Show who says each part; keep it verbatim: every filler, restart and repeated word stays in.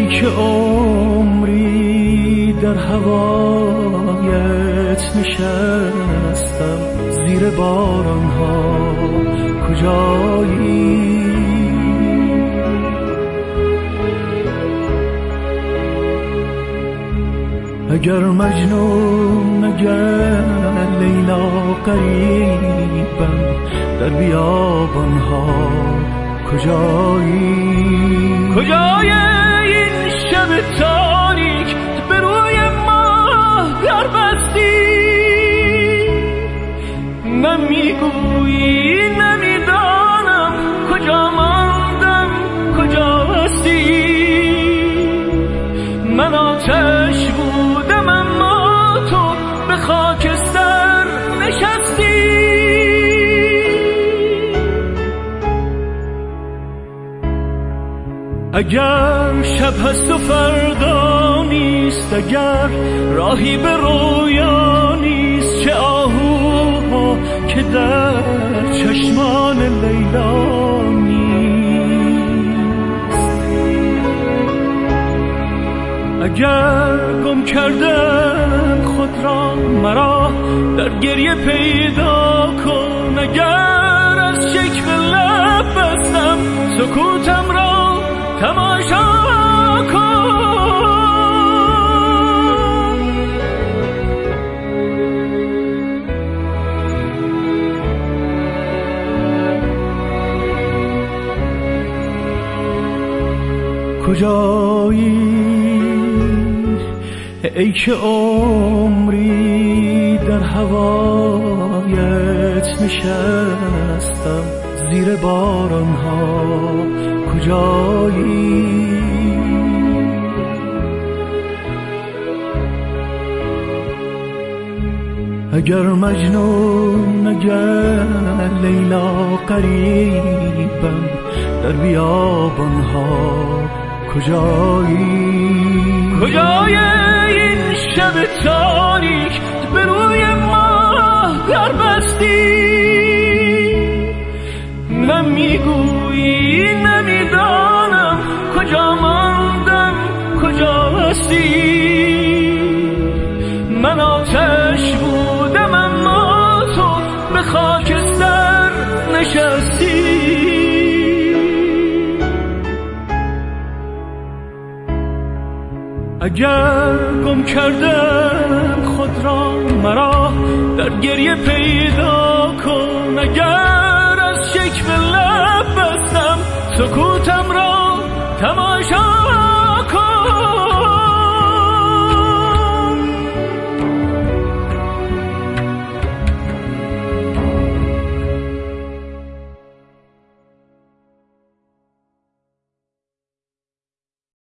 Speaker 1: ای که عمری در هوایت نشستم، زیر بارانها کجایی؟ اگر مجنون، اگر لیلا غریبم، در بیابانها کجایی؟ کجای این شب تاریک به روی ماه در بستی؟ نمیگویی نمیدانم کجا ماندم کجا هستی. من آتش بودم اما تو به خاکستر نشستی. اگر شب هست و فردا نیست، اگر راهی به رویا نیست، چه آهوها که در چشمان لیلا نیست. اگر گم کردم خود را مرا در گریه پیدا کن. اگر از شکل لب بستم سکوتم را تماشا کن. کجایی ای که عمری در هوایت نشستم، زیر بارانها کجایی؟ اگر مجنون، اگر لیلا غریبم، در بیابانها کجایی؟ کجای این شب تاریک به روی ماه در بستی؟ نمیگویی نمیدانم کجا ماندم کجا هستی. من آتش بودم اما تو به خاکستر نشستی. اگر گم کردم خود را مرا در گریه پیدا